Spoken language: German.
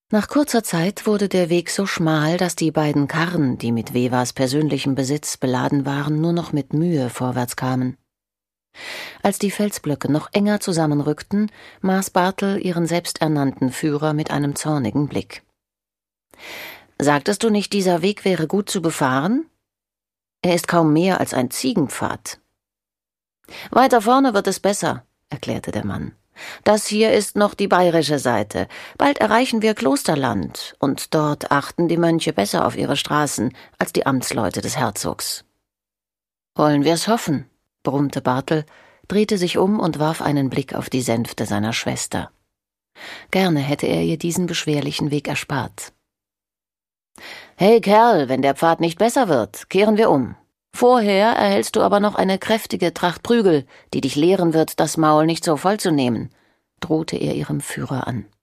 Nach kurzer Zeit wurde der Weg so schmal, dass die beiden Karren, die mit Wevas persönlichem Besitz beladen waren, nur noch mit Mühe vorwärts kamen. Als die Felsblöcke noch enger zusammenrückten, maß Bartel ihren selbsternannten Führer mit einem zornigen Blick. »Sagtest du nicht, dieser Weg wäre gut zu befahren? Er ist kaum mehr als ein Ziegenpfad.« »Weiter vorne wird es besser«, erklärte der Mann. »Das hier ist noch die bayerische Seite. Bald erreichen wir Klosterland, und dort achten die Mönche besser auf ihre Straßen als die Amtsleute des Herzogs.« »Wollen wir's hoffen«, brummte Bartel, drehte sich um und warf einen Blick auf die Sänfte seiner Schwester. Gerne hätte er ihr diesen beschwerlichen Weg erspart. »Hey Kerl, wenn der Pfad nicht besser wird, kehren wir um. Vorher erhältst du aber noch eine kräftige Tracht Prügel, die dich lehren wird, das Maul nicht so voll zu nehmen«, drohte er ihrem Führer an.